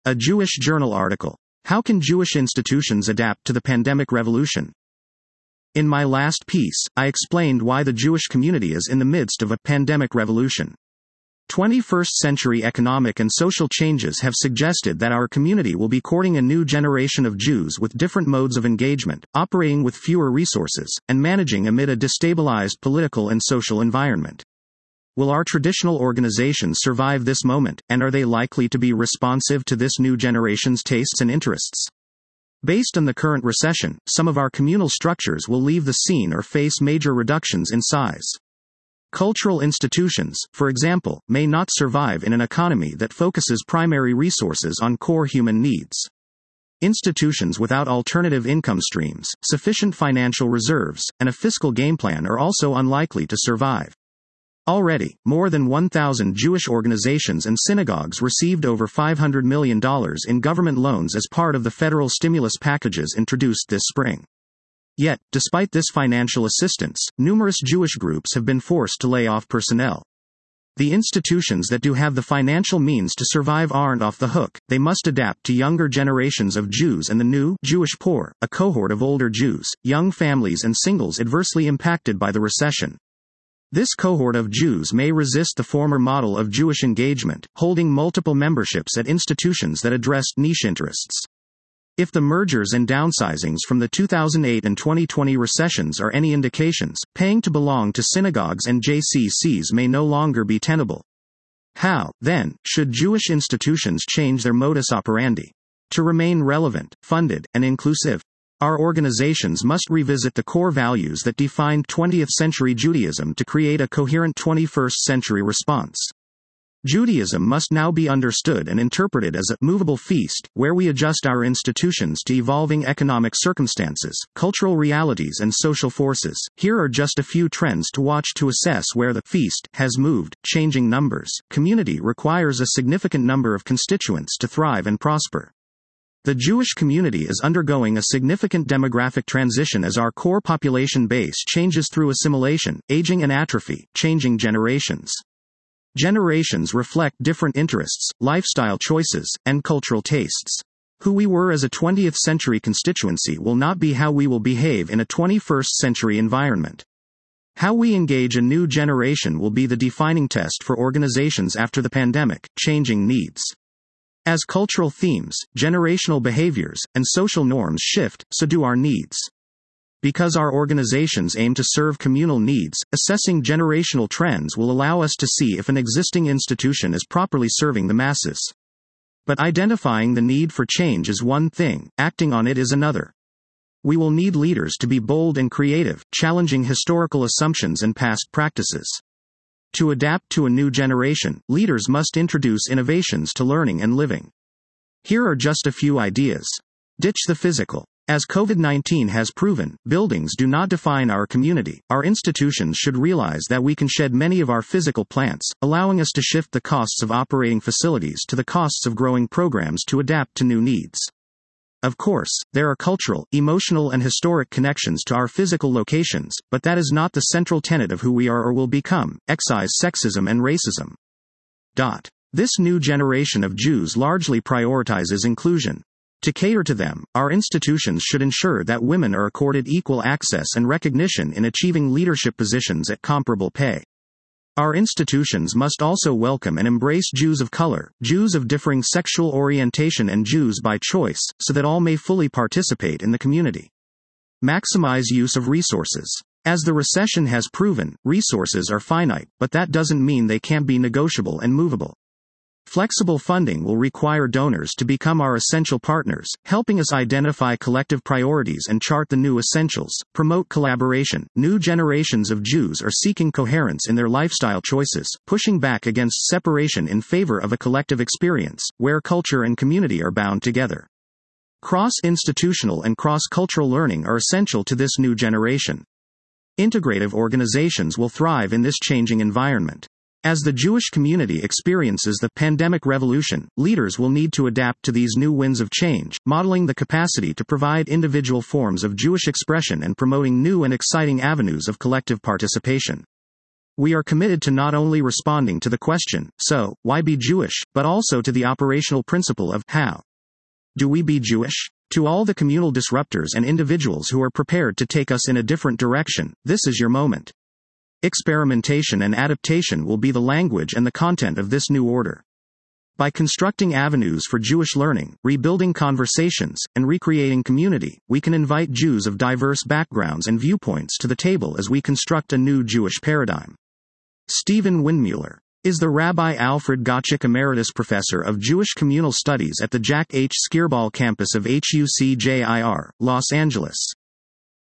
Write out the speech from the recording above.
A Jewish Journal article. How can Jewish institutions adapt to the pandemic revolution? In my last piece, I explained why the Jewish community is in the midst of a pandemic revolution. 21st century economic and social changes have suggested that our community will be courting a new generation of Jews with different modes of engagement, operating with fewer resources, and managing amid a destabilized political and social environment. Will our traditional organizations survive this moment, and are they likely to be responsive to this new generation's tastes and interests? Based on the current recession, some of our communal structures will leave the scene or face major reductions in size. Cultural institutions, for example, may not survive in an economy that focuses primary resources on core human needs. Institutions without alternative income streams, sufficient financial reserves, and a fiscal game plan are also unlikely to survive. Already, more than 1,000 Jewish organizations and synagogues received over $500 million in government loans as part of the federal stimulus packages introduced this spring. Yet, despite this financial assistance, numerous Jewish groups have been forced to lay off personnel. The institutions that do have the financial means to survive aren't off the hook. They must adapt to younger generations of Jews and the new Jewish poor, a cohort of older Jews, young families and singles adversely impacted by the recession. This cohort of Jews may resist the former model of Jewish engagement, holding multiple memberships at institutions that addressed niche interests. If the mergers and downsizings from the 2008 and 2020 recessions are any indications, paying to belong to synagogues and JCCs may no longer be tenable. How, then, should Jewish institutions change their modus operandi? To remain relevant, funded, and inclusive, our organizations must revisit the core values that defined 20th century Judaism to create a coherent 21st century response. Judaism must now be understood and interpreted as a movable feast, where we adjust our institutions to evolving economic circumstances, cultural realities, and social forces. Here are just a few trends to watch to assess where the feast has moved. Changing numbers. Community requires a significant number of constituents to thrive and prosper. The Jewish community is undergoing a significant demographic transition as our core population base changes through assimilation, aging, and atrophy, changing generations. Generations reflect different interests, lifestyle choices, and cultural tastes. Who we were as a 20th century constituency will not be how we will behave in a 21st century environment. How we engage a new generation will be the defining test for organizations after the pandemic. Changing needs. As cultural themes, generational behaviors, and social norms shift, so do our needs. Because our organizations aim to serve communal needs, assessing generational trends will allow us to see if an existing institution is properly serving the masses. But identifying the need for change is one thing, acting on it is another. We will need leaders to be bold and creative, challenging historical assumptions and past practices. To adapt to a new generation, leaders must introduce innovations to learning and living. Here are just a few ideas. Ditch the physical. As COVID-19 has proven, buildings do not define our community. Our institutions should realize that we can shed many of our physical plants, allowing us to shift the costs of operating facilities to the costs of growing programs to adapt to new needs. Of course, there are cultural, emotional, and historic connections to our physical locations, but that is not the central tenet of who we are or will become. Excise sexism and racism. This new generation of Jews largely prioritizes inclusion. To cater to them, our institutions should ensure that women are accorded equal access and recognition in achieving leadership positions at comparable pay. Our institutions must also welcome and embrace Jews of color, Jews of differing sexual orientation, and Jews by choice, so that all may fully participate in the community. Maximize use of resources. As the recession has proven, resources are finite, but that doesn't mean they can't be negotiable and movable. Flexible funding will require donors to become our essential partners, helping us identify collective priorities and chart the new essentials. Promote collaboration. New generations of Jews are seeking coherence in their lifestyle choices, pushing back against separation in favor of a collective experience, where culture and community are bound together. Cross-institutional and cross-cultural learning are essential to this new generation. Integrative organizations will thrive in this changing environment. As the Jewish community experiences the pandemic revolution, leaders will need to adapt to these new winds of change, modeling the capacity to provide individual forms of Jewish expression and promoting new and exciting avenues of collective participation. We are committed to not only responding to the question, so, why be Jewish, but also to the operational principle of, how do we be Jewish? To all the communal disruptors and individuals who are prepared to take us in a different direction, this is your moment. Experimentation and adaptation will be the language and the content of this new order. By constructing avenues for Jewish learning, rebuilding conversations, and recreating community, we can invite Jews of diverse backgrounds and viewpoints to the table as we construct a new Jewish paradigm. Stephen Windmuller is the Rabbi Alfred Gottschalk Emeritus Professor of Jewish Communal Studies at the Jack H. Skirball campus of HUC-JIR, Los Angeles.